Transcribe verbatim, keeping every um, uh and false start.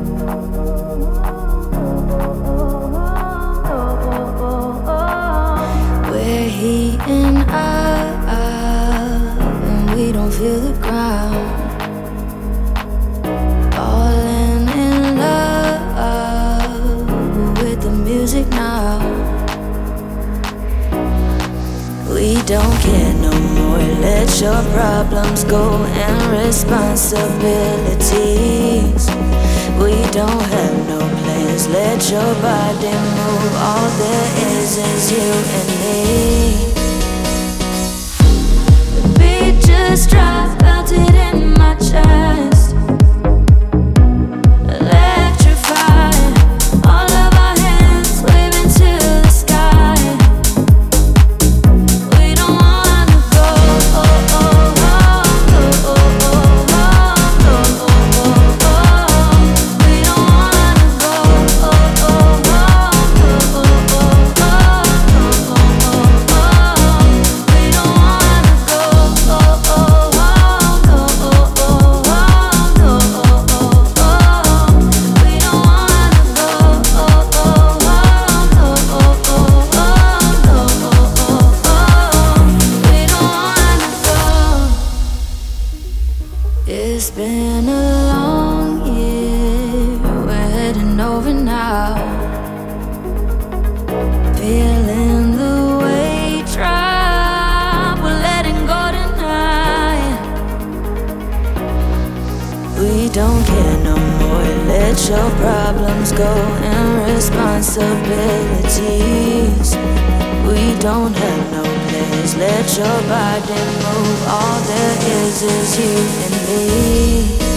We're heating up and we don't feel the ground. Falling in love with the music now. We don't care no more. Let your problems go and responsibilities. We don't have no plans. Let your body move. All there is is you and me. The beat just dropped, felt it in my chest. Electrified. All of our hands waving to the sky. We don't wanna go. Oh, oh, oh, oh, oh, oh, oh, oh, oh. We don't wanna go. Oh, oh, oh, oh, oh, oh, oh, oh, oh. We don't wanna go. Oh, oh, oh, oh, oh, oh, oh, oh. We don't wanna go. Oh, oh, oh, oh, oh, oh, oh. We don't wanna go. It's been a long year, we're heading over now. Feeling the weight drop, we're letting go tonight. We don't care no more. Let your problems go and responsibilities. We don't have no plans. Let your body move. All there is is you and me.